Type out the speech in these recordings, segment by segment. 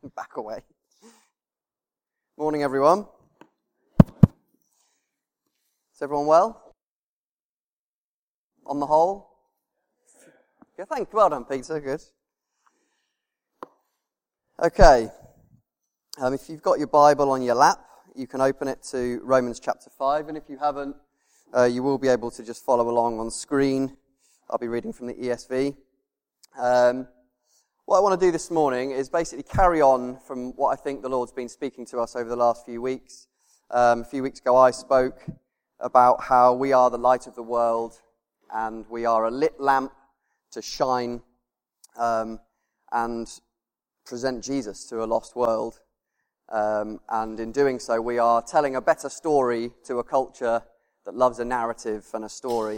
Back away. Morning, everyone. Is everyone well? On the whole? Yeah, thank you. Well done, Peter. Good. Okay. If you've got your Bible on your lap, you can open it to Romans chapter 5. And if you haven't, you will be able to just follow along on screen. I'll be reading from the ESV. What I want to do this morning is basically carry on from what I think the Lord's been speaking to us over the last few weeks. A few weeks ago I spoke about how we are the light of the world and we are a lit lamp to shine and present Jesus to a lost world. And in doing so, we are telling a better story to a culture that loves a narrative and a story.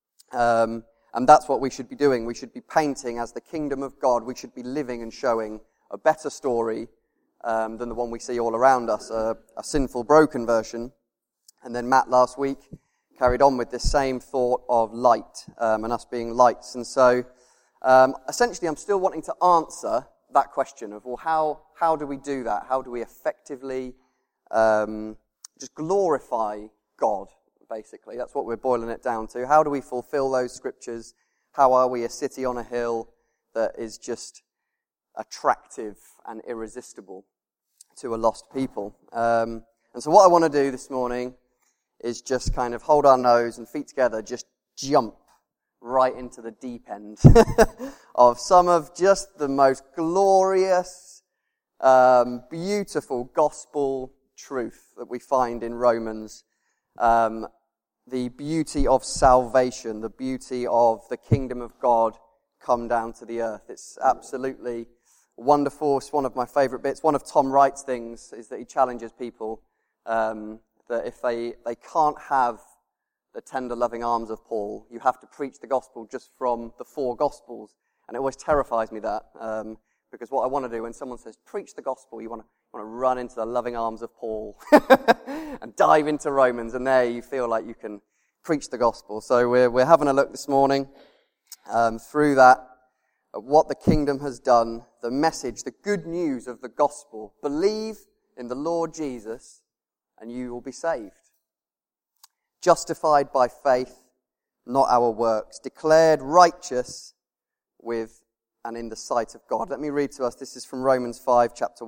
And that's what we should be doing. We should be painting as the kingdom of God. We should be living and showing a better story than the one we see all around us, a sinful, broken version. And then Matt last week carried on with this same thought of light and us being lights. And so essentially I'm still wanting to answer that question of, well, how do we do that? How do we effectively just glorify God? Basically, that's what we're boiling it down to. How do we fulfill those scriptures? How are we a city on a hill that is just attractive and irresistible to a lost people? And so what I want to do this morning is just kind of hold our nose and feet together, just jump right into the deep end of some of just the most glorious, beautiful gospel truth that we find in Romans. The beauty of salvation, the beauty of the kingdom of God come down to the earth. It's absolutely wonderful. It's one of my favourite bits. One of Tom Wright's things is that he challenges people that if they can't have the tender, loving arms of Paul, you have to preach the gospel just from the four gospels. And it always terrifies me that, because what I want to do when someone says, preach the gospel, you want to run into the loving arms of Paul and dive into Romans, and there you feel like you can preach the gospel. So we're having a look this morning through that, at what the kingdom has done, the message, the good news of the gospel. Believe in the Lord Jesus and you will be saved. Justified by faith, not our works. Declared righteous with and in the sight of God. Let me read to us. This is from Romans 5, chapter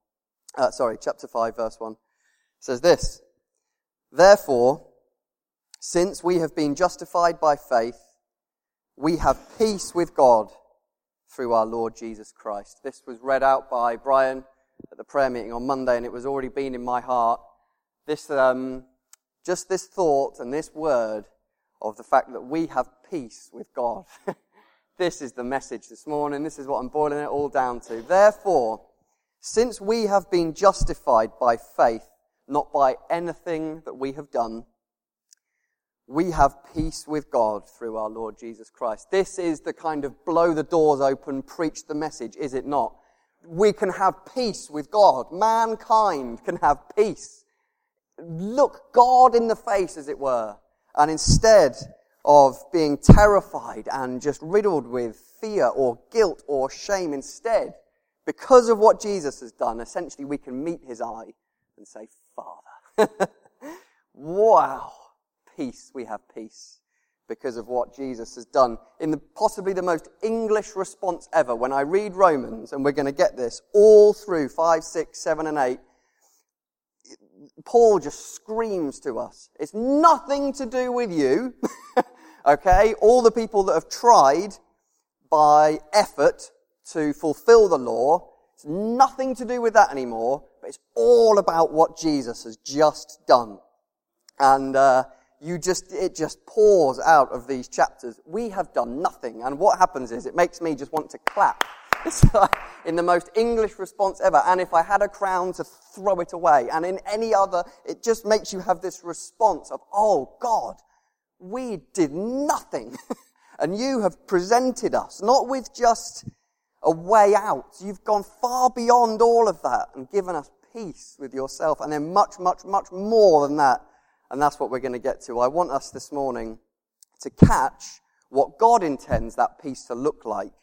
5, verse 1. It says this: Therefore, since we have been justified by faith, we have peace with God through our Lord Jesus Christ. This was read out by Brian at the prayer meeting on Monday, and it was already been in my heart. This, just this thought and this word of the fact that we have peace with God. This is the message this morning. This is what I'm boiling it all down to. Therefore, since we have been justified by faith, not by anything that we have done, we have peace with God through our Lord Jesus Christ. This is the kind of blow the doors open, preach the message, is it not? We can have peace with God. Mankind can have peace. Look God in the face, as it were. And instead of being terrified and just riddled with fear or guilt or shame, instead, because of what Jesus has done, essentially we can meet his eye and say, Father. Wow. Peace. We have peace because of what Jesus has done. In possibly the most English response ever, when I read Romans, and we're going to get this all through 5, 6, 7, and 8, Paul just screams to us. It's nothing to do with you. Okay? All the people that have tried by effort to fulfill the law, it's nothing to do with that anymore, but it's all about what Jesus has just done. And it just pours out of these chapters. We have done nothing, and what happens is it makes me just want to clap. It's like in the most English response ever, and if I had a crown to throw it away, and in any other, it just makes you have this response of, oh God, we did nothing, and you have presented us, not with just a way out. You've gone far beyond all of that and given us peace with yourself, and then much, much, much more than that. And that's what we're going to get to. I want us this morning to catch what God intends that peace to look like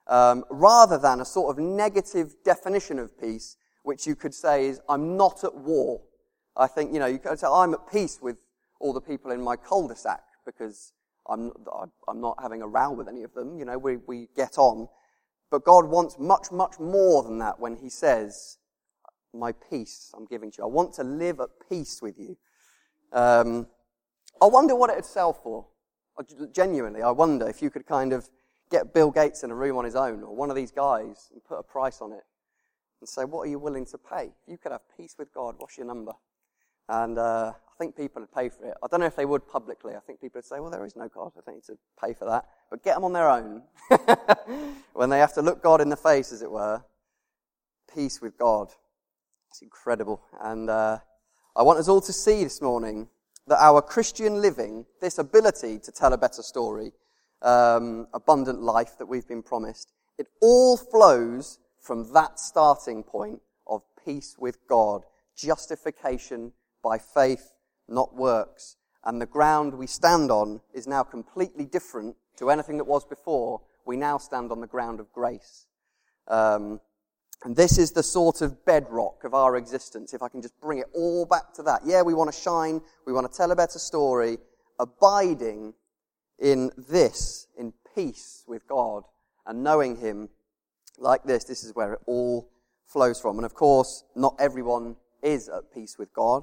rather than a sort of negative definition of peace, which you could say is, I'm not at war. I think, you could say, I'm at peace with all the people in my cul-de-sac because I'm not having a row with any of them. We get on. But God wants much, much more than that when he says, my peace I'm giving to you. I want to live at peace with you. I wonder what it'd sell for. Genuinely, I wonder if you could kind of get Bill Gates in a room on his own, or one of these guys, and put a price on it, and say, what are you willing to pay? If you could have peace with God, what's your number? And I think people would pay for it. I don't know if they would publicly. I think people would say, well, there is no God. I don't need to pay for that. But get them on their own. When they have to look God in the face, as it were. Peace with God. It's incredible. And I want us all to see this morning that our Christian living, this ability to tell a better story, abundant life that we've been promised, it all flows from that starting point of peace with God, justification by faith, not works. And the ground we stand on is now completely different to anything that was before. We now stand on the ground of grace. And this is the sort of bedrock of our existence, if I can just bring it all back to that. Yeah, we want to shine, we want to tell a better story, abiding in this, in peace with God, and knowing him like this is where it all flows from. And of course, not everyone is at peace with God.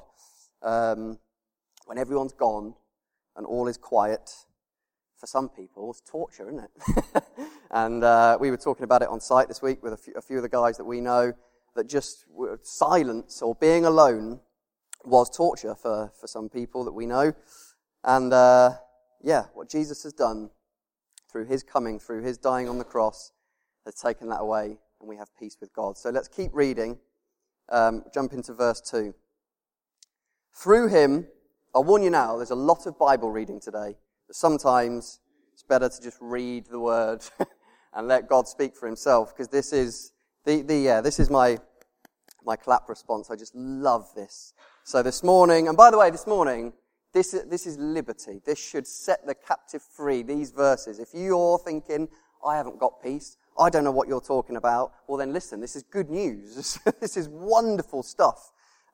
When everyone's gone and all is quiet, for some people, it's torture, isn't it? And we were talking about it on site this week with a few of the guys that we know, that just silence or being alone was torture for some people that we know. And what Jesus has done through his coming, through his dying on the cross, has taken that away, and we have peace with God. So let's keep reading. Jump into verse 2. Through him, I'll warn you now, there's a lot of Bible reading today. But sometimes it's better to just read the word and let God speak for himself, because this is this is my clap response. I just love this. So this morning, and by the way, this morning, this is liberty. This should set the captive free, these verses. If you're thinking, I haven't got peace, I don't know what you're talking about, well then listen, this is good news. This is wonderful stuff.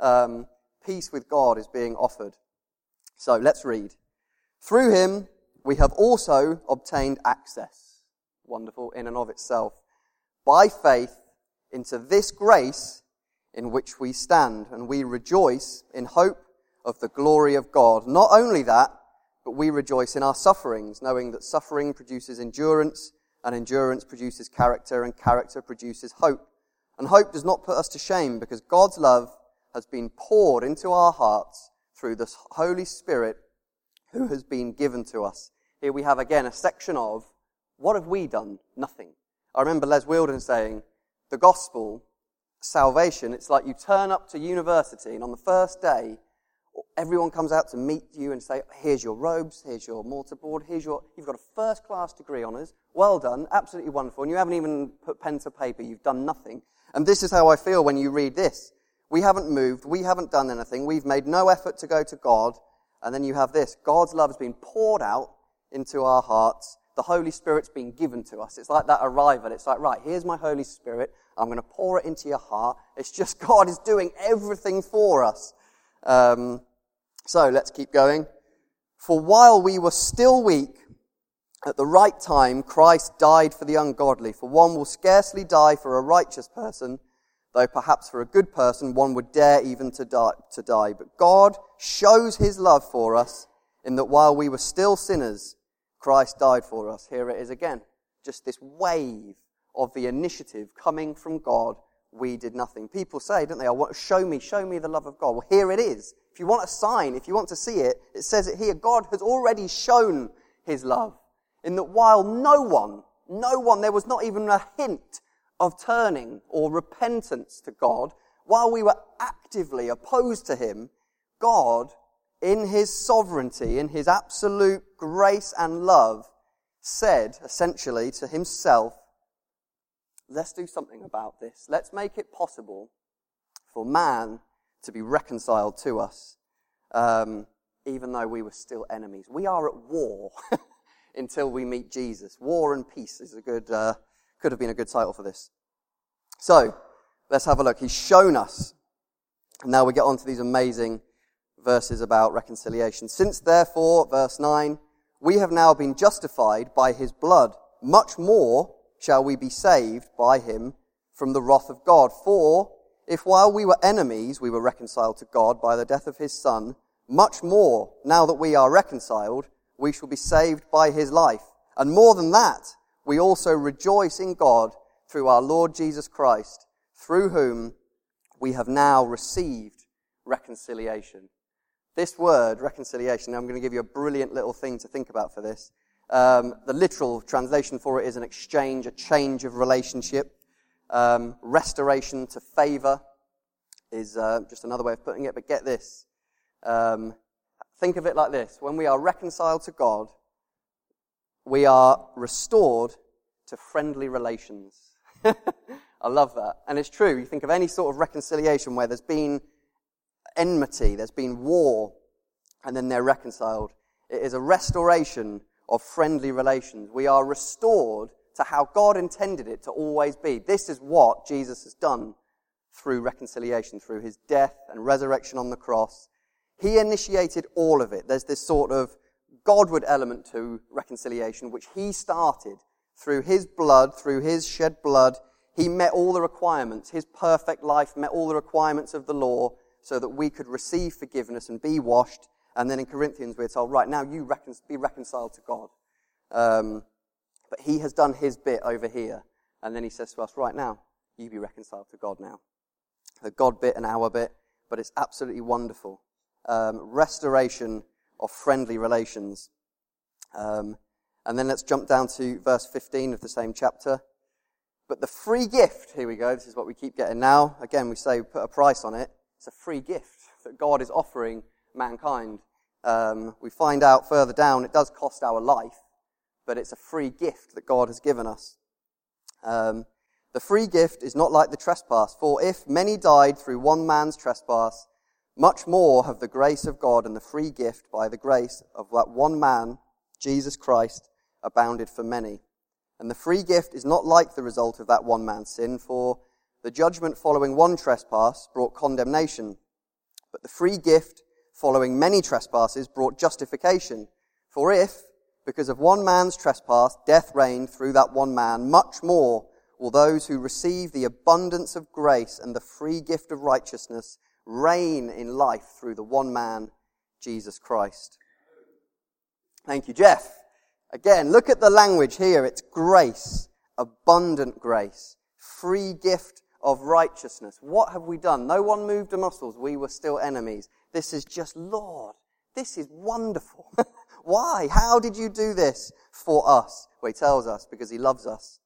Peace with God is being offered. So let's read. Through him we have also obtained access, wonderful in and of itself, by faith into this grace in which we stand, and we rejoice in hope of the glory of God. Not only that, but we rejoice in our sufferings, knowing that suffering produces endurance, and endurance produces character, and character produces hope. And hope does not put us to shame, because God's love has been poured into our hearts through the Holy Spirit who has been given to us. Here we have again a section of, what have we done? Nothing. I remember Les Wilden saying, the gospel, salvation, it's like you turn up to university and on the first day, everyone comes out to meet you and say, here's your robes, here's your mortarboard, you've got a first class degree honours, well done, absolutely wonderful, and you haven't even put pen to paper, you've done nothing. And this is how I feel when you read this. We haven't moved, we haven't done anything, we've made no effort to go to God, and then you have this, God's love has been poured out into our hearts, the Holy Spirit's been given to us. It's like that arrival, it's like, right, here's my Holy Spirit, I'm going to pour it into your heart, it's just God is doing everything for us. So let's keep going. For while we were still weak, at the right time, Christ died for the ungodly. For one will scarcely die for a righteous person, though perhaps for a good person one would dare even to die. But God shows his love for us in that while we were still sinners, Christ died for us. Here it is again. Just this wave of the initiative coming from God. We did nothing. People say, don't they, show me the love of God. Well, here it is. If you want a sign, if you want to see it, it says it here. God has already shown his love. In that while no one, there was not even a hint of turning or repentance to God, while we were actively opposed to him, God, in his sovereignty, in his absolute grace and love, said, essentially, to himself, let's do something about this. Let's make it possible for man to be reconciled to us, even though we were still enemies. We are at war until we meet Jesus. War and peace is a good Could have been a good title for this. So, let's have a look. He's shown us. And now we get on to these amazing verses about reconciliation. Since therefore, verse 9, we have now been justified by his blood, much more shall we be saved by him from the wrath of God. For if while we were enemies, we were reconciled to God by the death of his Son, much more, now that we are reconciled, we shall be saved by his life. And more than that, we also rejoice in God through our Lord Jesus Christ, through whom we have now received reconciliation. This word, reconciliation, I'm going to give you a brilliant little thing to think about for this. The literal translation for it is an exchange, a change of relationship. Restoration to favour is just another way of putting it, but get this. Think of it like this. When we are reconciled to God, we are restored to friendly relations. I love that. And it's true. You think of any sort of reconciliation where there's been enmity, there's been war, and then they're reconciled. It is a restoration of friendly relations. We are restored to how God intended it to always be. This is what Jesus has done through reconciliation, through his death and resurrection on the cross. He initiated all of it. There's this sort of Godward element to reconciliation, which he started through his blood, through his shed blood. He met all the requirements. His perfect life met all the requirements of the law so that we could receive forgiveness and be washed. And then in Corinthians we're told, right, now you be reconciled to God. But he has done his bit over here. And then he says to us, right now, you be reconciled to God now. The God bit and our bit, but it's absolutely wonderful. Restoration of friendly relations. And then let's jump down to verse 15 of the same chapter. But the free gift, here we go, this is what we keep getting now. Again, we say put a price on it. It's a free gift that God is offering mankind. We find out further down it does cost our life, but it's a free gift that God has given us. The free gift is not like the trespass, for if many died through one man's trespass, much more have the grace of God and the free gift by the grace of that one man, Jesus Christ, abounded for many. And the free gift is not like the result of that one man's sin, for the judgment following one trespass brought condemnation, but the free gift following many trespasses brought justification. For if, because of one man's trespass, death reigned through that one man, much more will those who receive the abundance of grace and the free gift of righteousness reign in life through the one man, Jesus Christ. Thank you, Jeff. Again, look at the language here. It's grace, abundant grace, free gift of righteousness. What have we done? No one moved a muscle. We were still enemies. This is just, Lord, this is wonderful. Why? How did you do this for us? Well, he tells us because he loves us.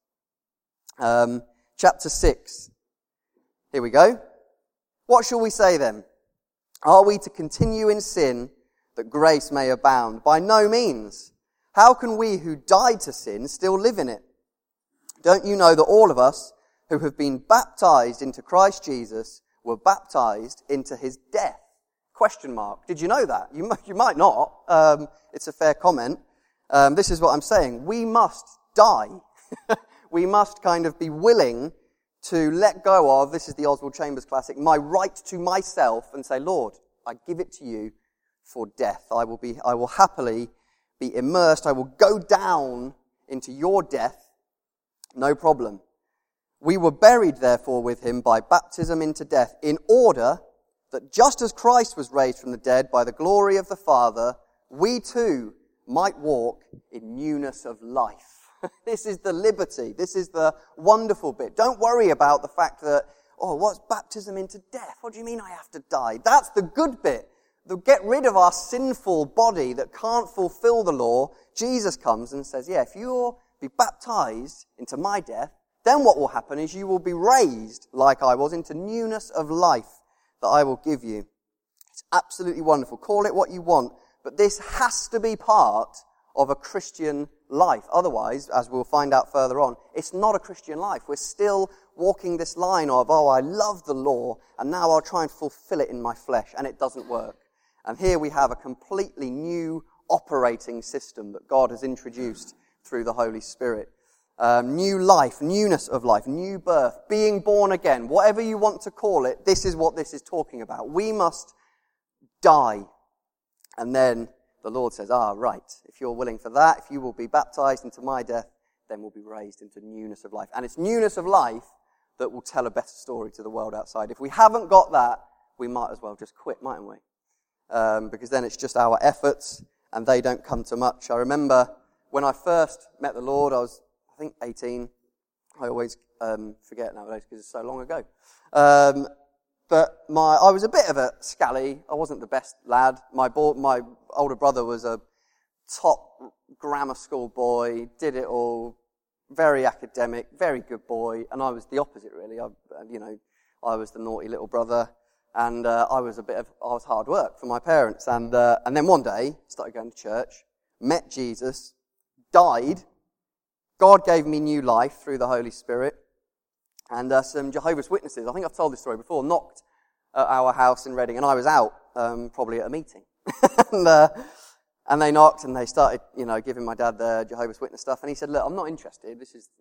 Chapter 6. Here we go. What shall we say then? Are we to continue in sin that grace may abound? By no means. How can we who died to sin still live in it? Don't you know that all of us who have been baptized into Christ Jesus were baptized into his death? Question mark. Did you know that? You might not. It's a fair comment. This is what I'm saying. We must die. We must kind of be willing to let go of, this is the Oswald Chambers classic, my right to myself and say, Lord, I give it to you for death. I will happily be immersed. I will go down into your death. No problem. We were buried, therefore, with him by baptism into death, in order that just as Christ was raised from the dead by the glory of the Father, we too might walk in newness of life. This is the liberty. This is the wonderful bit. Don't worry about the fact that, what's baptism into death? What do you mean I have to die? That's the good bit. Get rid of our sinful body that can't fulfill the law. Jesus comes and says, if you'll be baptized into my death, then what will happen is you will be raised like I was into newness of life that I will give you. It's absolutely wonderful. Call it what you want, but this has to be part of a Christian life. Otherwise, as we'll find out further on, it's not a Christian life. We're still walking this line of, I love the law, and now I'll try and fulfill it in my flesh, and it doesn't work. And here we have a completely new operating system that God has introduced through the Holy Spirit. new life, newness of life, new birth, being born again, whatever you want to call it, this is what this is talking about. We must die. And then the Lord says, right, if you're willing for that, if you will be baptized into my death, then we'll be raised into newness of life. And it's newness of life that will tell a better story to the world outside. If we haven't got that, we might as well just quit, mightn't we? Because then it's just our efforts, and they don't come to much. I remember when I first met the Lord, I was, I think, 18. I always forget nowadays because it's so long ago. But I was a bit of a scally. I wasn't the best lad. My older brother was a top grammar school boy, did it all, very academic, very good boy, and I was the opposite, really. I was the naughty little brother, and I was hard work for my parents. And then one day, started going to church, met Jesus, died. God gave me new life through the Holy Spirit. And some Jehovah's Witnesses, I think I've told this story before, knocked at our house in Reading, and I was out, probably at a meeting. And they knocked, and they started, giving my dad the Jehovah's Witness stuff. And he said, look, I'm not interested,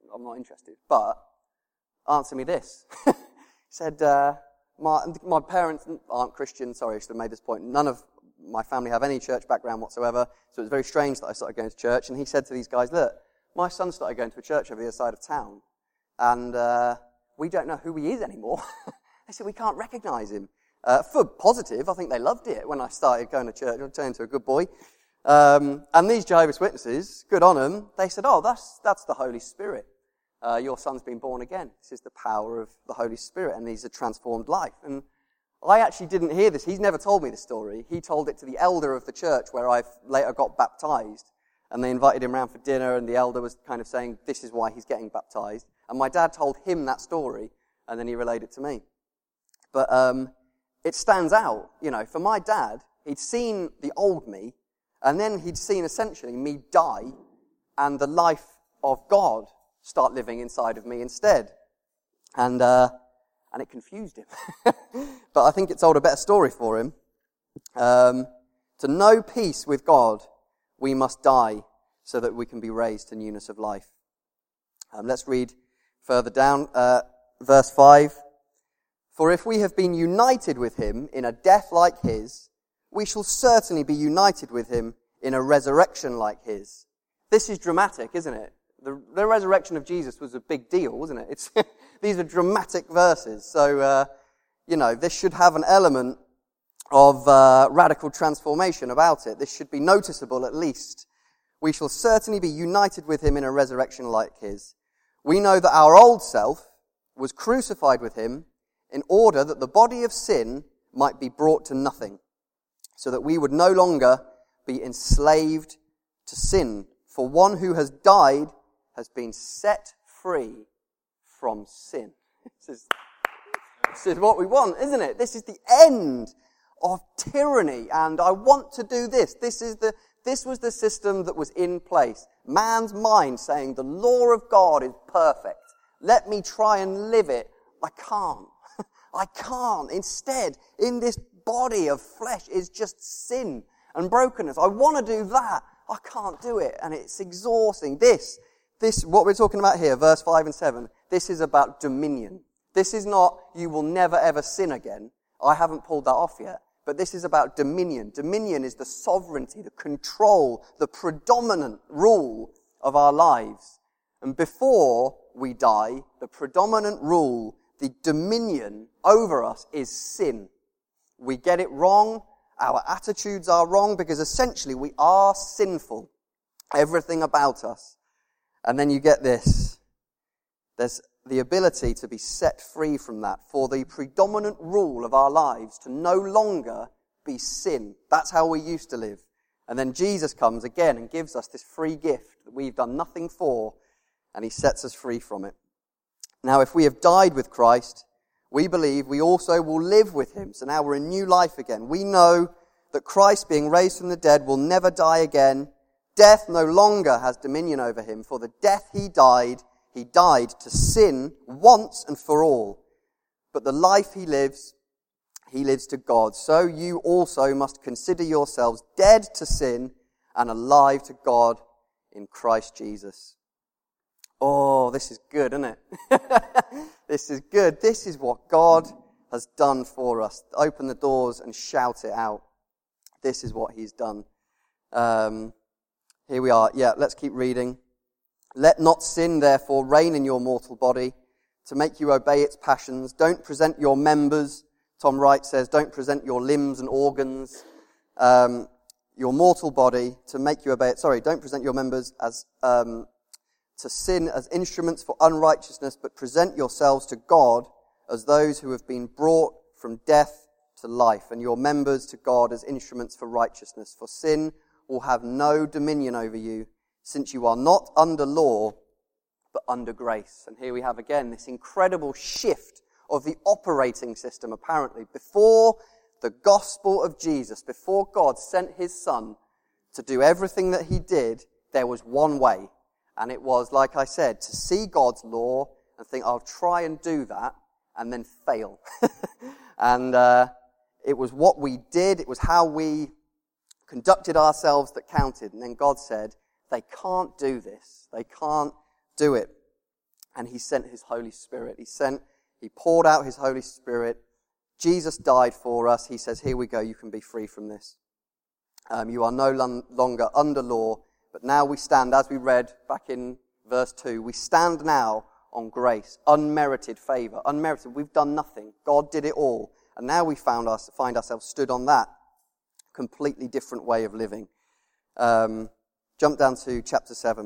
but answer me this. He said, my parents aren't Christian, sorry, I should have made this point. None of my family have any church background whatsoever, so it was very strange that I started going to church. And he said to these guys, look, my son started going to a church over the other side of town, and we don't know who he is anymore. They said, we can't recognize him. For positive, I think they loved it when I started going to church. I turned into a good boy. And these Jehovah's Witnesses, good on them, they said, that's the Holy Spirit. Your son's been born again. This is the power of the Holy Spirit, and he's a transformed life. And I actually didn't hear this. He's never told me the story. He told it to the elder of the church where I later got baptized. And they invited him round for dinner, and the elder was kind of saying, this is why he's getting baptized. And my dad told him that story, and then he relayed it to me. But it stands out, for my dad, he'd seen the old me, and then he'd seen essentially me die, and the life of God start living inside of me instead. And it confused him. But I think it told a better story for him. To know peace with God, we must die so that we can be raised to newness of life. Let's read further down, verse 5. For if we have been united with him in a death like his, we shall certainly be united with him in a resurrection like his. This is dramatic, isn't it? The resurrection of Jesus was a big deal, wasn't it? These are dramatic verses. So, this should have an element of radical transformation about it. This should be noticeable at least. We shall certainly be united with him in a resurrection like his. We know that our old self was crucified with him in order that the body of sin might be brought to nothing, so that we would no longer be enslaved to sin. For one who has died has been set free from sin. This is what we want, isn't it? This is the end of tyranny, and I want to do this. This was the system that was in place. Man's mind saying the law of God is perfect. Let me try and live it. I can't. I can't. Instead, in this body of flesh is just sin and brokenness. I want to do that. I can't do it. And it's exhausting. This, what we're talking about here, verse 5 and 7, this is about dominion. This is not, you will never ever sin again. I haven't pulled that off yet. But this is about dominion. Dominion is the sovereignty, the control, the predominant rule of our lives. And before we die, the predominant rule, the dominion over us is sin. We get it wrong. Our attitudes are wrong because essentially we are sinful. Everything about us. And then you get this. There's the ability to be set free from that, for the predominant rule of our lives to no longer be sin. That's how we used to live. And then Jesus comes again and gives us this free gift that we've done nothing for, and he sets us free from it. Now, if we have died with Christ, we believe we also will live with him. So now we're in new life again. We know that Christ, being raised from the dead, will never die again. Death no longer has dominion over him, for the death he died to sin once and for all. But the life he lives to God. So you also must consider yourselves dead to sin and alive to God in Christ Jesus. Oh, this is good, isn't it? This is good. This is what God has done for us. Open the doors and shout it out. This is what he's done. Here we are. Yeah, let's keep reading. Let not sin, therefore, reign in your mortal body to make you obey its passions. Don't present your members, Tom Wright says, don't present your limbs and organs, your mortal body to make you obey it. Sorry, don't present your members as to sin as instruments for unrighteousness, but present yourselves to God as those who have been brought from death to life, and your members to God as instruments for righteousness. For sin will have no dominion over you, since you are not under law, but under grace. And here we have again this incredible shift of the operating system, apparently. Before the gospel of Jesus, before God sent his Son to do everything that he did, there was one way. And it was, like I said, to see God's law and think, I'll try and do that, and then fail. And it was what we did, it was how we conducted ourselves that counted. And then God said, they can't do this. They can't do it. And he sent his Holy Spirit. He poured out his Holy Spirit. Jesus died for us. He says, here we go, you can be free from this. You are no longer under law, but now we stand, as we read back in verse 2, we stand now on grace, unmerited favour, unmerited. We've done nothing. God did it all. And now we find ourselves stood on that completely different way of living. Jump down to chapter 7.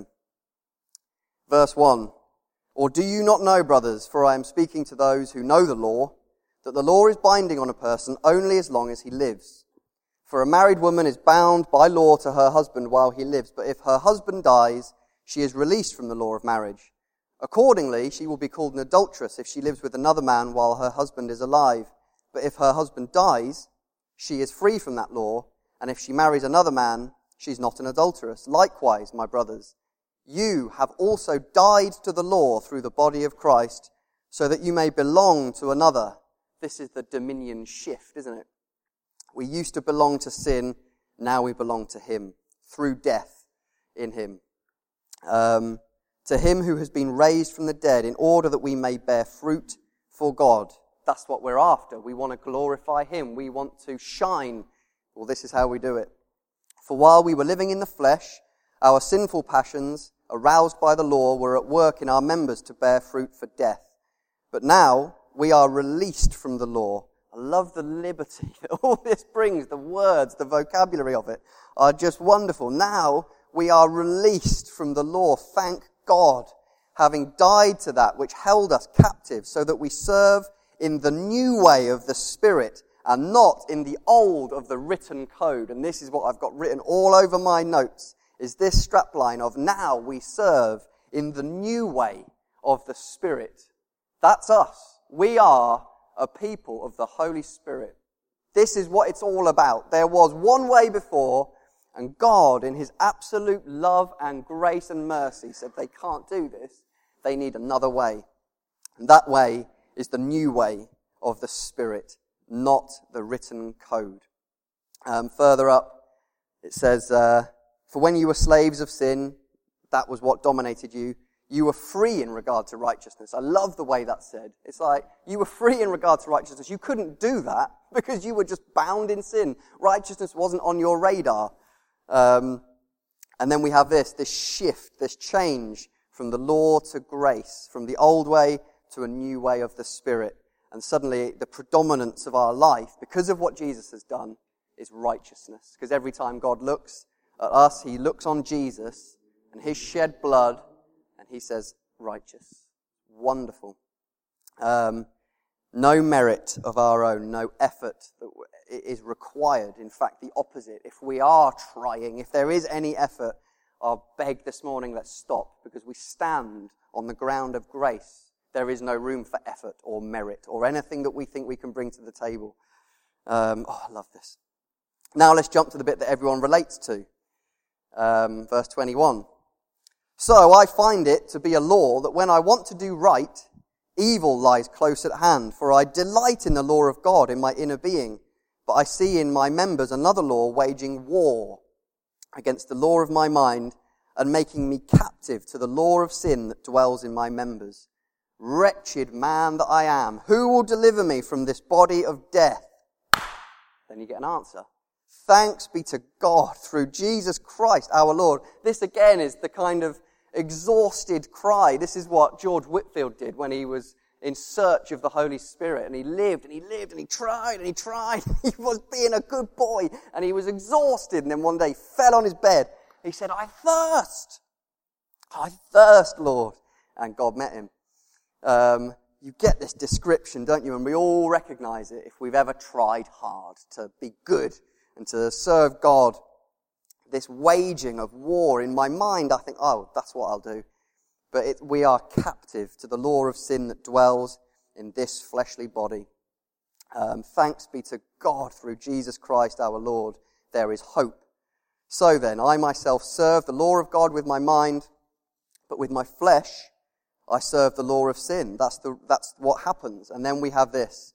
Verse 1. Or do you not know, brothers, for I am speaking to those who know the law, that the law is binding on a person only as long as he lives. For a married woman is bound by law to her husband while he lives, but if her husband dies, she is released from the law of marriage. Accordingly, she will be called an adulteress if she lives with another man while her husband is alive. But if her husband dies, she is free from that law, and if she marries another man, she's not an adulteress. Likewise, my brothers, you have also died to the law through the body of Christ, so that you may belong to another. This is the dominion shift, isn't it? We used to belong to sin, now we belong to him, through death in him. To him who has been raised from the dead, in order that we may bear fruit for God. That's what we're after. We want to glorify him. We want to shine. Well, this is how we do it. For while we were living in the flesh, our sinful passions, aroused by the law, were at work in our members to bear fruit for death. But now we are released from the law. I love the liberty that all this brings. The words, the vocabulary of it are just wonderful. Now we are released from the law. Thank God, having died to that which held us captive, so that we serve in the new way of the Spirit and not in the old of the written code. And this is what I've got written all over my notes, is this strapline of now we serve in the new way of the Spirit. That's us. We are a people of the Holy Spirit. This is what it's all about. There was one way before, and God, in his absolute love and grace and mercy, said they can't do this. They need another way. And that way is the new way of the Spirit, not the written code. Further up, it says, for when you were slaves of sin, that was what dominated you. You were free in regard to righteousness. I love the way that's said. It's like, you were free in regard to righteousness. You couldn't do that because you were just bound in sin. Righteousness wasn't on your radar. And then we have this shift, this change from the law to grace, from the old way to a new way of the Spirit. And suddenly the predominance of our life, because of what Jesus has done, is righteousness. Because every time God looks at us, he looks on Jesus and his shed blood, and he says, righteous. Wonderful. No merit of our own, no effort that is required. In fact, the opposite. If we are trying, if there is any effort, I'll beg this morning, let's stop, because we stand on the ground of grace. There is no room for effort or merit or anything that we think we can bring to the table. I love this. Now let's jump to the bit that everyone relates to. Verse 21. So I find it to be a law that when I want to do right, evil lies close at hand. For I delight in the law of God in my inner being, but I see in my members another law waging war against the law of my mind and making me captive to the law of sin that dwells in my members. Wretched man that I am, who will deliver me from this body of death? Then you get an answer. Thanks be to God through Jesus Christ our Lord. This again is the kind of exhausted cry. This is what George Whitefield did when he was in search of the Holy Spirit, and he lived and he lived and he tried and he tried. He was being a good boy and he was exhausted, and then one day he fell on his bed. He said, I thirst, Lord. And God met him. You get this description, don't you? And we all recognize it if we've ever tried hard to be good and to serve God. This waging of war in my mind, I think, oh, that's what I'll do. But we are captive to the law of sin that dwells in this fleshly body. Thanks be to God through Jesus Christ our Lord. There is hope. So then, I myself serve the law of God with my mind, but with my flesh I serve the law of sin. That's what happens. And then we have this.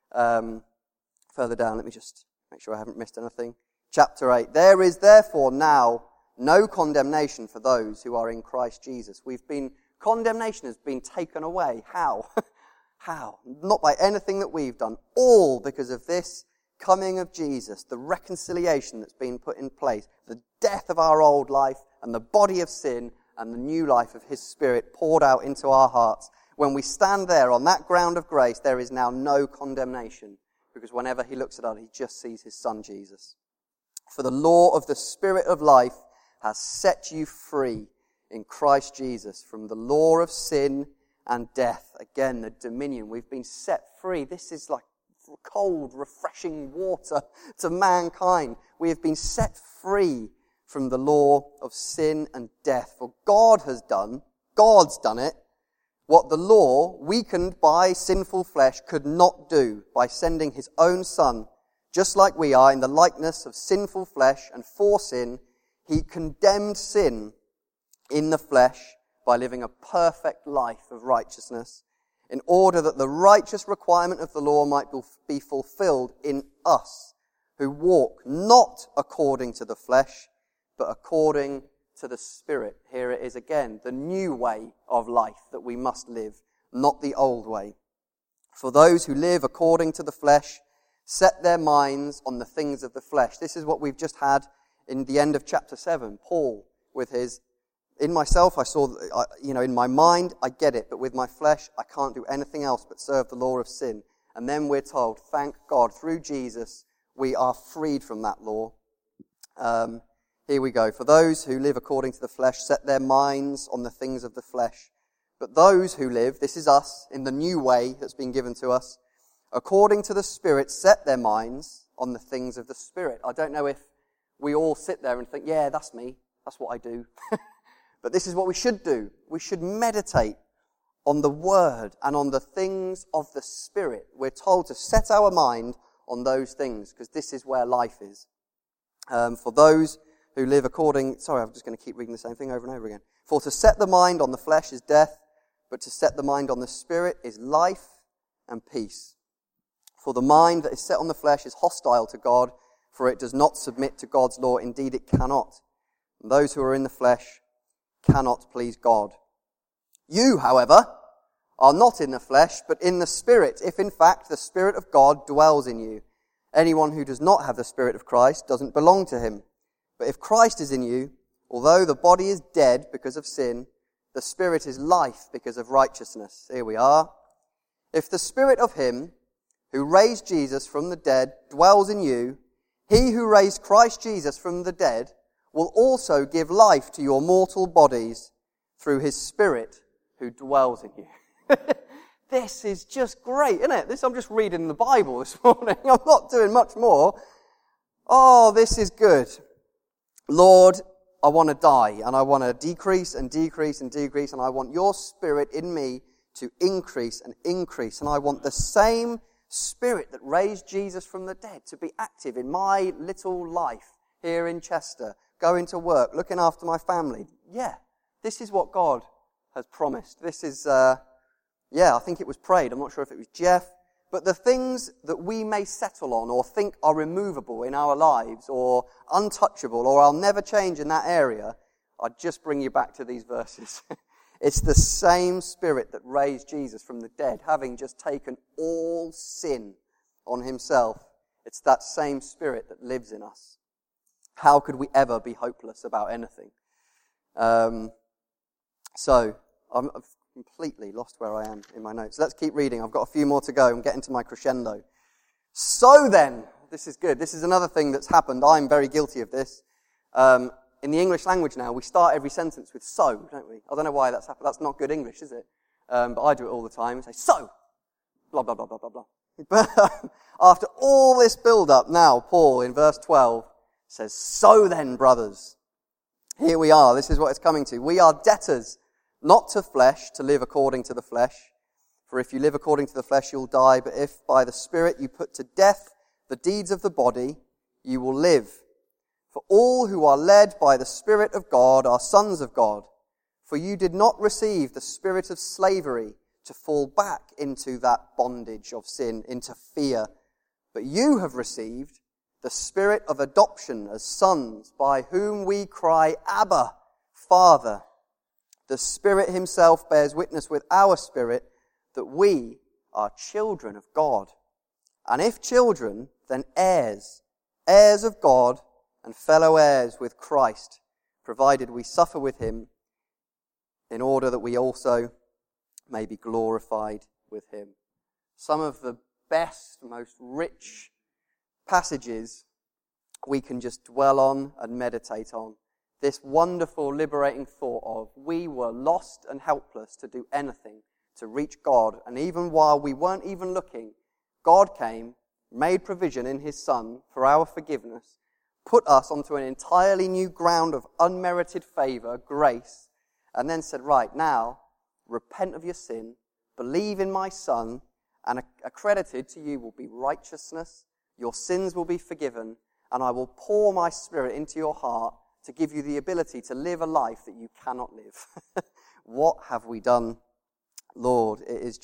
Further down, let me just make sure I haven't missed anything. Chapter 8. There is therefore now no condemnation for those who are in Christ Jesus. Condemnation has been taken away. How? How? Not by anything that we've done. All because of this coming of Jesus, the reconciliation that's been put in place, the death of our old life and the body of sin, and the new life of his Spirit poured out into our hearts. When we stand there on that ground of grace, there is now no condemnation, because whenever he looks at us, he just sees his Son Jesus. For the law of the Spirit of life has set you free in Christ Jesus from the law of sin and death. Again, the dominion. We've been set free. This is like cold, refreshing water to mankind. We have been set free from the law of sin and death. For God's done it, what the law, weakened by sinful flesh, could not do by sending his own Son, just like we are in the likeness of sinful flesh, and for sin, he condemned sin in the flesh by living a perfect life of righteousness, in order that the righteous requirement of the law might be fulfilled in us, who walk not according to the flesh, but according to the Spirit. Here it is again, the new way of life that we must live, not the old way. For those who live according to the flesh set their minds on the things of the flesh. This is what we've just had in the end of chapter 7. Paul, with his, in myself I saw, in my mind I get it, but with my flesh I can't do anything else but serve the law of sin. And then we're told, thank God, through Jesus we are freed from that law. Here we go. For those who live according to the flesh set their minds on the things of the flesh. But those who live, this is us, in the new way that's been given to us, according to the Spirit, set their minds on the things of the Spirit. I don't know if we all sit there and think, yeah, that's me. That's what I do. But this is what we should do. We should meditate on the Word and on the things of the Spirit. We're told to set our mind on those things, because this is where life is. For those who live I'm just going to keep reading the same thing over and over again. For to set the mind on the flesh is death, but to set the mind on the Spirit is life and peace. For the mind that is set on the flesh is hostile to God, for it does not submit to God's law. Indeed, it cannot. And those who are in the flesh cannot please God. You, however, are not in the flesh, but in the Spirit, if in fact the Spirit of God dwells in you. Anyone who does not have the Spirit of Christ doesn't belong to him. But if Christ is in you, although the body is dead because of sin, the Spirit is life because of righteousness. Here we are. If the Spirit of him who raised Jesus from the dead dwells in you, he who raised Christ Jesus from the dead will also give life to your mortal bodies through his Spirit who dwells in you. This is just great, isn't it? I'm just reading the Bible this morning. I'm not doing much more. Oh, this is good. Lord, I want to die, and I want to decrease and decrease and decrease, and I want your Spirit in me to increase and increase, and I want the same Spirit that raised Jesus from the dead to be active in my little life here in Chester, going to work, looking after my family. Yeah, this is what God has promised. This is, I think it was prayed. I'm not sure if it was Jeff. But the things that we may settle on or think are removable in our lives or untouchable or I'll never change in that area, I'd just bring you back to these verses. It's the same Spirit that raised Jesus from the dead, having just taken all sin on himself. It's that same Spirit that lives in us. How could we ever be hopeless about anything? So, I've completely lost where I am in my notes. Let's keep reading. I've got a few more to go and get into my crescendo. So then, this is good. This is another thing that's happened. I'm very guilty of this. In the English language now, we start every sentence with so, don't we? I don't know why that's happened. That's not good English, is it? But I do it all the time. I say, so, blah, blah, blah, blah, blah, blah. But after all this build-up, now Paul in verse 12 says, so then, brothers, here we are. This is what it's coming to. We are debtors, not to flesh, to live according to the flesh. For if you live according to the flesh, you'll die. But if by the Spirit you put to death the deeds of the body, you will live. For all who are led by the Spirit of God are sons of God. For you did not receive the spirit of slavery to fall back into that bondage of sin, into fear. But you have received the Spirit of adoption as sons, by whom we cry, Abba, Father. The Spirit himself bears witness with our spirit that we are children of God. And if children, then heirs, heirs of God, and fellow heirs with Christ, provided we suffer with him, in order that we also may be glorified with him. Some of the best, most rich passages we can just dwell on and meditate on. This wonderful, liberating thought of we were lost and helpless to do anything to reach God, and even while we weren't even looking, God came, made provision in his Son for our forgiveness, put us onto an entirely new ground of unmerited favour, grace, and then said, right, now, repent of your sin, believe in my Son, and accredited to you will be righteousness, your sins will be forgiven, and I will pour my Spirit into your heart to give you the ability to live a life that you cannot live. What have we done, Lord? It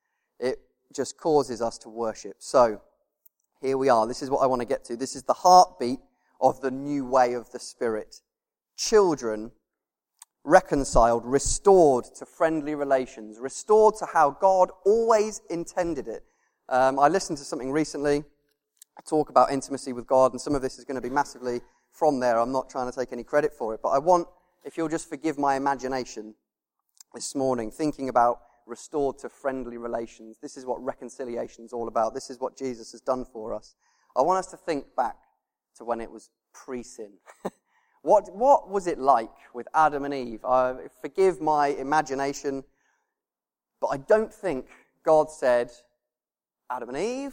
just causes us to worship. So, here we are. This is what I want to get to. This is the heartbeat of the new way of the Spirit. Children reconciled, restored to friendly relations, restored to how God always intended it. I listened to something recently, a talk about intimacy with God, and some of this is going to be massively from there. I'm not trying to take any credit for it, but I want, if you'll just forgive my imagination this morning, thinking about restored to friendly relations. This is what reconciliation is all about. This is what Jesus has done for us. I want us to think back to when it was pre-sin. What was it like with Adam and Eve? Forgive my imagination, but I don't think God said, Adam and Eve,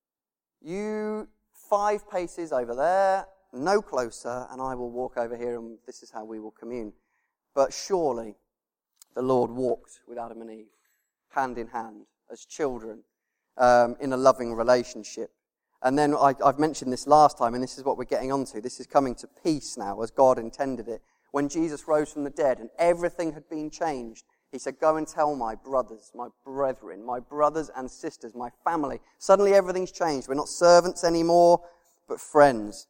you 5 paces over there, no closer, and I will walk over here, and this is how we will commune. But surely the Lord walked with Adam and Eve, hand in hand, as children, in a loving relationship. And then I've mentioned this last time, and this is what we're getting onto. This is coming to peace now, as God intended it. When Jesus rose from the dead and everything had been changed, he said, go and tell my brothers, my brethren, my brothers and sisters, my family. Suddenly everything's changed. We're not servants anymore, but friends.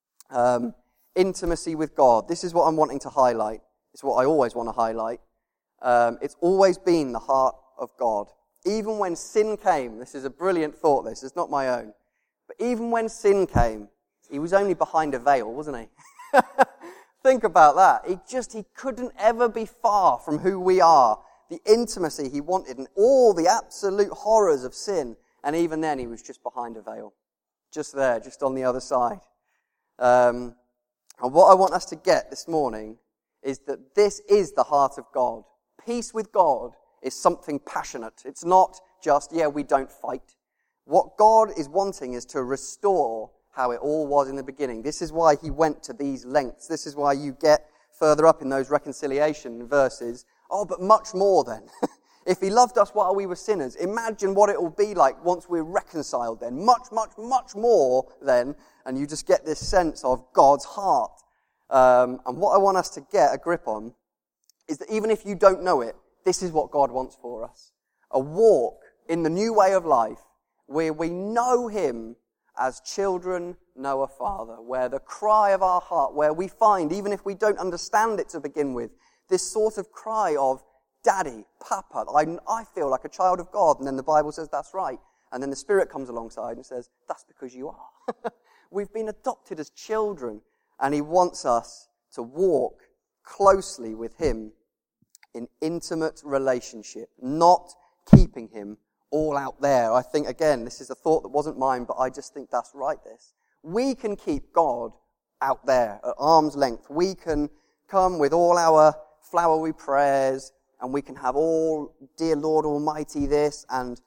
Intimacy with God. This is what I'm wanting to highlight. It's what I always want to highlight. It's always been the heart of God. Even when sin came, this is a brilliant thought, this is not my own. But even when sin came, he was only behind a veil, wasn't he? Think about that. He couldn't ever be far from who we are. The intimacy he wanted and all the absolute horrors of sin. And even then he was just behind a veil. Just there, just on the other side. And what I want us to get this morning is that this is the heart of God. Peace with God is something passionate. It's not just, we don't fight. What God is wanting is to restore how it all was in the beginning. This is why he went to these lengths. This is why you get further up in those reconciliation verses. Oh, but much more then. If he loved us while we were sinners, imagine what it will be like once we're reconciled then. Much, much, much more then. And you just get this sense of God's heart. And what I want us to get a grip on is that even if you don't know it, this is what God wants for us. A walk in the new way of life where we know him as children know a father, where the cry of our heart, where we find, even if we don't understand it to begin with, this sort of cry of, Daddy, Papa, I feel like a child of God. And then the Bible says, that's right. And then the Spirit comes alongside and says, that's because you are. We've been adopted as children, and he wants us to walk closely with him in intimate relationship, not keeping him all out there. I think, again, this is a thought that wasn't mine, but I just think that's right, this. We can keep God out there at arm's length. We can come with all our flowery prayers, and we can have all, dear Lord Almighty, this, and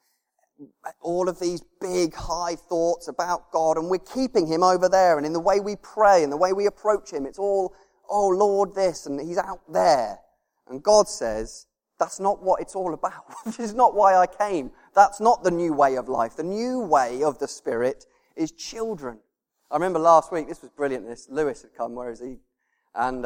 all of these big, high thoughts about God, and we're keeping him over there, and in the way we pray and the way we approach him, it's all, oh Lord this, and he's out there. And God says, that's not what it's all about. This is not why I came. That's not the new way of life. The new way of the Spirit is children. I remember last week, this was brilliant, Lewis had come, where is he? And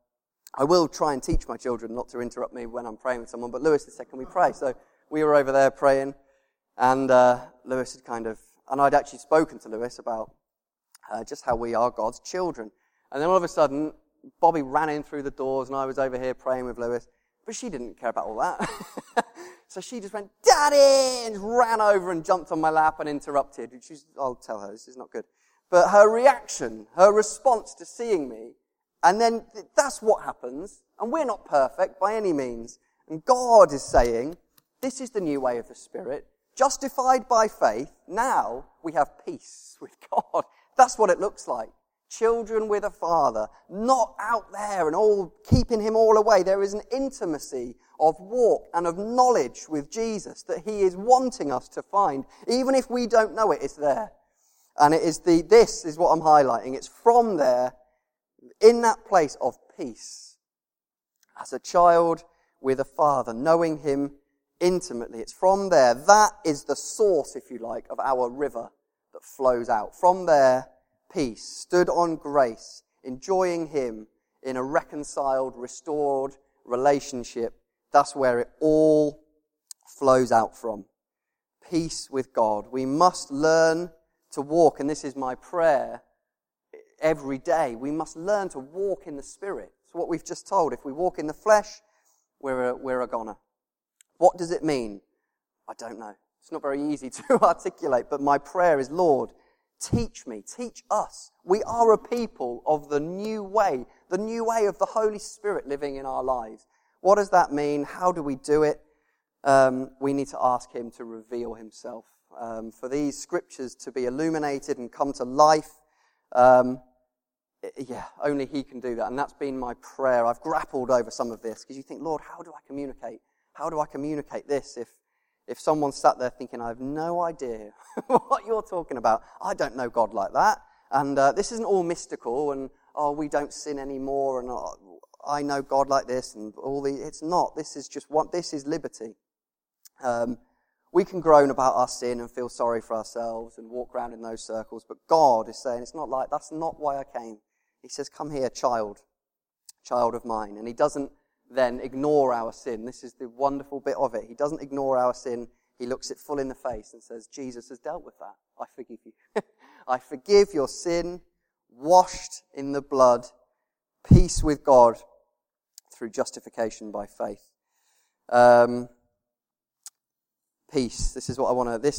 I will try and teach my children not to interrupt me when I'm praying with someone, but Lewis said, can we pray? So we were over there praying, and Lewis had and I'd actually spoken to Lewis about just how we are God's children. And then all of a sudden, Bobby ran in through the doors, and I was over here praying with Lewis, but she didn't care about all that. So she just went, Daddy, and ran over and jumped on my lap and interrupted. I'll tell her, this is not good. But her reaction, her response to seeing me, and then that's what happens, and we're not perfect by any means. And God is saying, this is the new way of the Spirit. Justified by faith, now we have peace with God. That's what it looks like. Children with a father, not out there and all keeping him all away. There is an intimacy of walk and of knowledge with Jesus that he is wanting us to find. Even if we don't know it, it's there. And this is what I'm highlighting. It's from there, in that place of peace, as a child with a father, knowing him intimately. It's from there. That is the source, if you like, of our river that flows out. From there, peace, stood on grace, enjoying him in a reconciled, restored relationship. That's where it all flows out from. Peace with God. We must learn to walk, and this is my prayer every day. We must learn to walk in the Spirit. It's what we've just told. If we walk in the flesh, we're a goner. What does it mean? I don't know. It's not very easy to articulate, but my prayer is, Lord, teach me, teach us. We are a people of the new way of the Holy Spirit living in our lives. What does that mean? How do we do it? We need to ask him to reveal himself. For these scriptures to be illuminated and come to life, only he can do that. And that's been my prayer. I've grappled over some of this because you think, Lord, how do I communicate? How do I communicate this if someone sat there thinking, I have no idea what you're talking about. I don't know God like that. And this isn't all mystical and, we don't sin anymore and I know God like this and it's not. This is just this is liberty. We can groan about our sin and feel sorry for ourselves and walk around in those circles, but God is saying, it's not like, that's not why I came. He says, come here, child of mine. And he doesn't then ignore our sin. This is the wonderful bit of it. He doesn't ignore our sin. He looks it full in the face and says, Jesus has dealt with that. I forgive you. I forgive your sin, washed in the blood, peace with God through justification by faith. Peace. This is what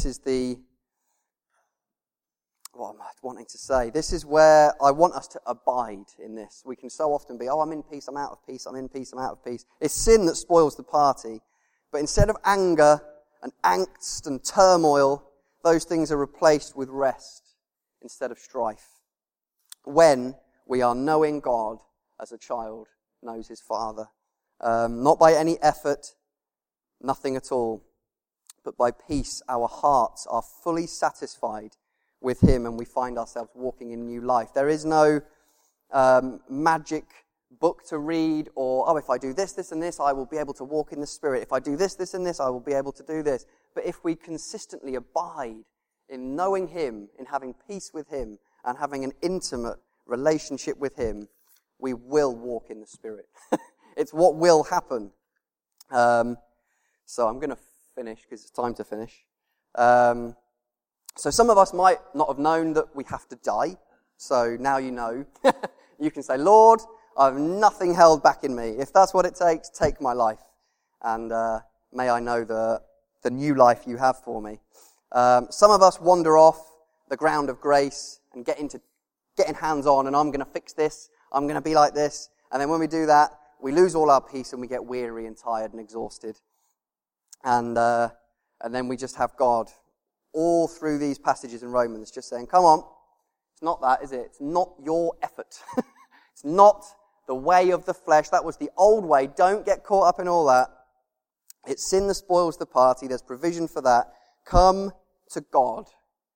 am I wanting to say? This is where I want us to abide in this. We can so often be, I'm in peace, I'm out of peace, I'm in peace, I'm out of peace. It's sin that spoils the party. But instead of anger and angst and turmoil, those things are replaced with rest instead of strife. When we are knowing God as a child knows his father. Not by any effort, nothing at all, but by peace our hearts are fully satisfied with him and we find ourselves walking in new life. There is no magic book to read or, if I do this, this and this, I will be able to walk in the Spirit. If I do this, this and this, I will be able to do this. But if we consistently abide in knowing him, in having peace with him and having an intimate relationship with him, we will walk in the Spirit. It's what will happen. So I'm going to finish because it's time to finish. So some of us might not have known that we have to die. So now you know. You can say, Lord, I have nothing held back in me. If that's what it takes, take my life. And may I know the new life you have for me. Some of us wander off the ground of grace and getting hands on, and I'm going to fix this. I'm going to be like this. And then when we do that, we lose all our peace and we get weary and tired and exhausted. And then we just have God all through these passages in Romans just saying, come on, it's not that, is it? It's not your effort. It's not the way of the flesh. That was the old way. Don't get caught up in all that. It's sin that spoils the party. There's provision for that. Come to God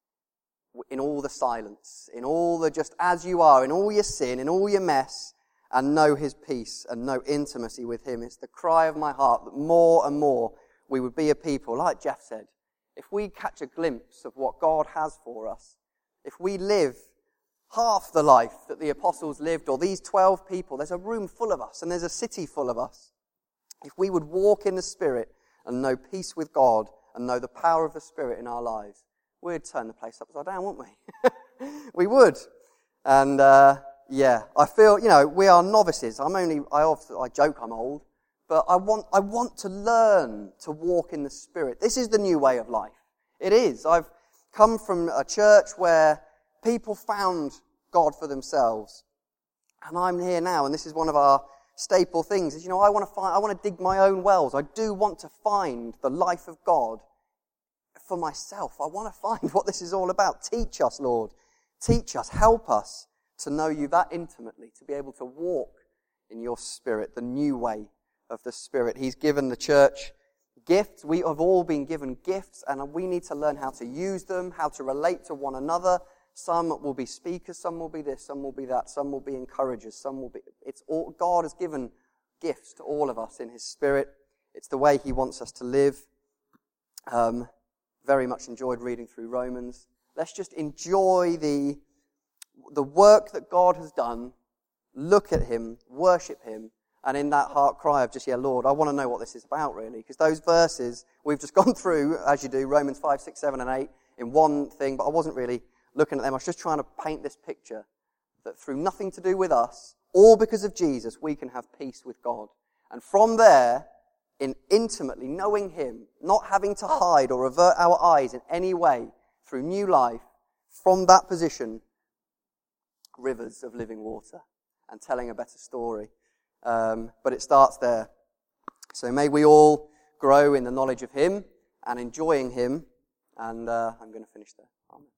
in all the silence, in all the just as you are, in all your sin, in all your mess, and know his peace and know intimacy with him. It's the cry of my heart that more and more we would be a people, like Jeff said, if we catch a glimpse of what God has for us, if we live half the life that the apostles lived, or these 12 people, there's a room full of us and there's a city full of us. If we would walk in the Spirit and know peace with God and know the power of the Spirit in our lives, we'd turn the place upside down, wouldn't we? We would. And I feel, we are novices. I joke I'm old, but I want to learn to walk in the Spirit. This is the new way of life. It is. I've come from a church where people found God for themselves. And I'm here now, and this is one of our staple things, is, I want to dig my own wells. I do want to find the life of God for myself. I want to find what this is all about. Teach us, Lord. Teach us. Help us to know you that intimately, to be able to walk in your Spirit, the new way of the Spirit. He's given the church gifts. We have all been given gifts, and we need to learn how to use them, how to relate to one another. Some will be speakers, some will be this, some will be that, some will be encouragers, some will be... It's all, God has given gifts to all of us in his Spirit. It's the way he wants us to live. Very much enjoyed reading through Romans. Let's just enjoy the work that God has done, look at him, worship him, and in that heart cry of just, Lord, I want to know what this is about, really. Because those verses we've just gone through, as you do, Romans 5, 6, 7, and 8, in one thing, but I wasn't really looking at them. I was just trying to paint this picture that through nothing to do with us, all because of Jesus, we can have peace with God. And from there, in intimately knowing him, not having to hide or avert our eyes in any way, through new life, from that position, rivers of living water and telling a better story. But it starts there. So may we all grow in the knowledge of him and enjoying him. And I'm going to finish there. Amen.